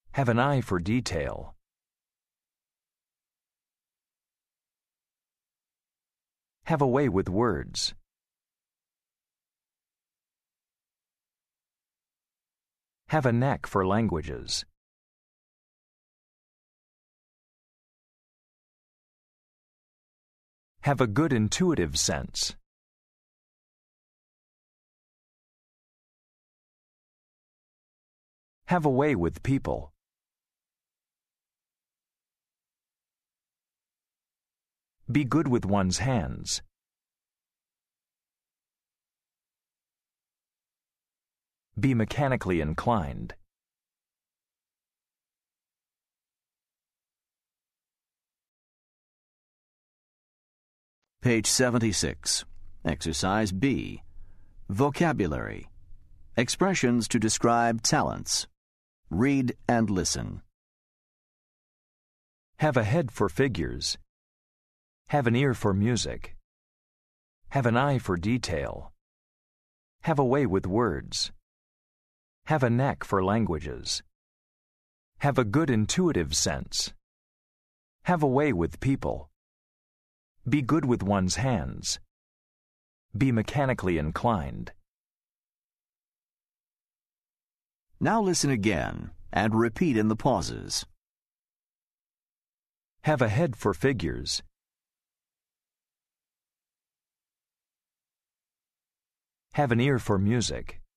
Have an eye for detail. Have a way with words. Have a knack for languages. Have a good intuitive sense. Have a way with people. Be good with one's hands. Be mechanically inclined. Page 76. Exercise B. Vocabulary. Expressions to describe talents. Read and listen. Have a head for figures. Have an ear for music. Have an eye for detail. Have a way with words. Have a knack for languages. Have a good intuitive sense. Have a way with people. Be good with one's hands. Be mechanically inclined. Now listen again and repeat in the pauses. Have a head for figures. Have an ear for music.